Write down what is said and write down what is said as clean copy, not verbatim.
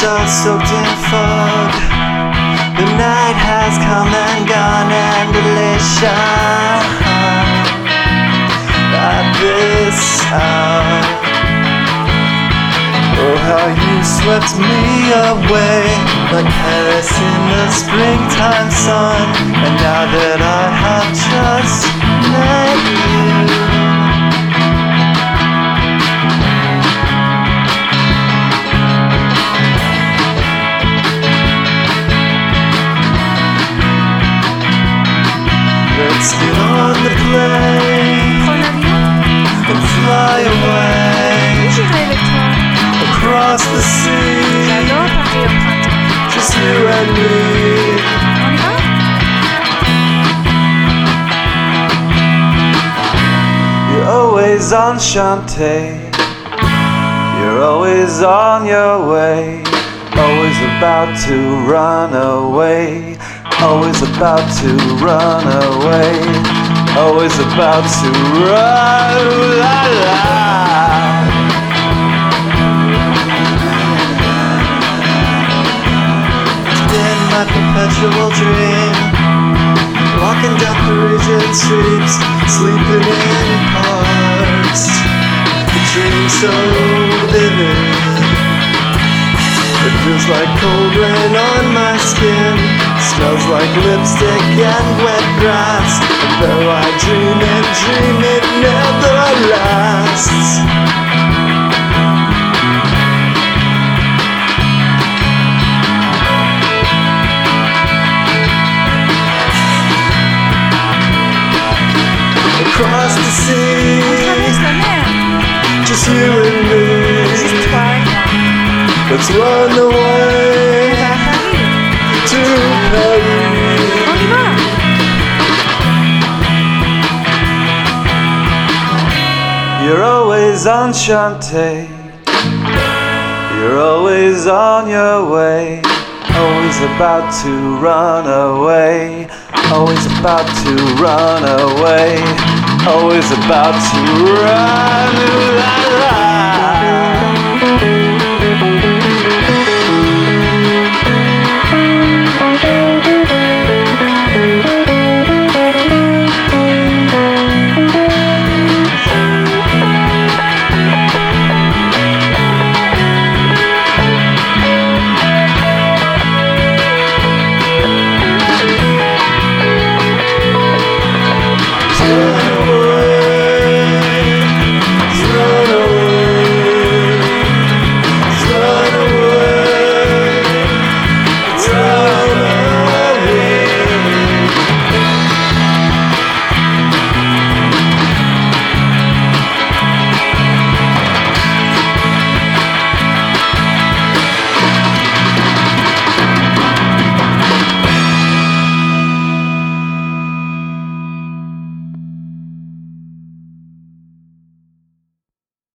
all soaked in fog. The night has come and gone, and elation at this hour. Oh, how you swept me away like Paris in the springtime sun. And now that I have just met you, let's get on the plane and fly away J'irai avec toi. across the sea. J'adore partir au printemps. Just you and me. On y va? You're always enchanté. You're always on your way. Always about to run away. Always about to run away. Always about to run. La, la. My perpetual dream, walking down Parisian streets, sleeping in parks. The dream so vivid, it feels like cold rain on my skin. Smells like lipstick and wet grass. And though I dream it never lasts. Across the sea, Traverse la mer. just you and me. Juste toi et moi. Let's run On away va à Paris. to Paris. On y va. You're always enchanté. You're always on your way. Always about to run away. Always about to run away. Always about to run away.